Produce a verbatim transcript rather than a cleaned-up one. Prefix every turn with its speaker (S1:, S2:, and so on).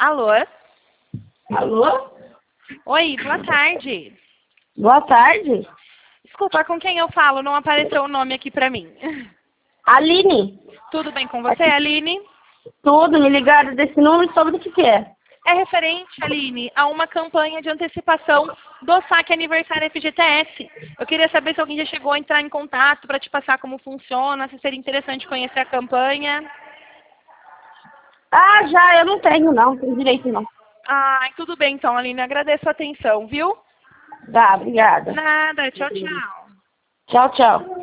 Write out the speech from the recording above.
S1: Alô?
S2: Alô?
S1: Oi, boa tarde.
S2: Boa tarde.
S1: Desculpa, com quem eu falo? Não apareceu o nome aqui pra mim.
S2: Aline?
S1: Tudo bem com você, Aline?
S2: Tudo, me ligaram desse número sobre o que que é.
S1: É referente, Aline, a uma campanha de antecipação do saque aniversário F G T S. Eu queria saber se alguém já chegou a entrar em contato para te passar como funciona, se seria interessante conhecer a campanha.
S2: Ah, já, eu não tenho não, não tenho direito não.
S1: Ai, tudo bem então, Aline, agradeço a atenção, viu?
S2: Tá, obrigada.
S1: Nada, tchau, tchau.
S2: Tchau, tchau.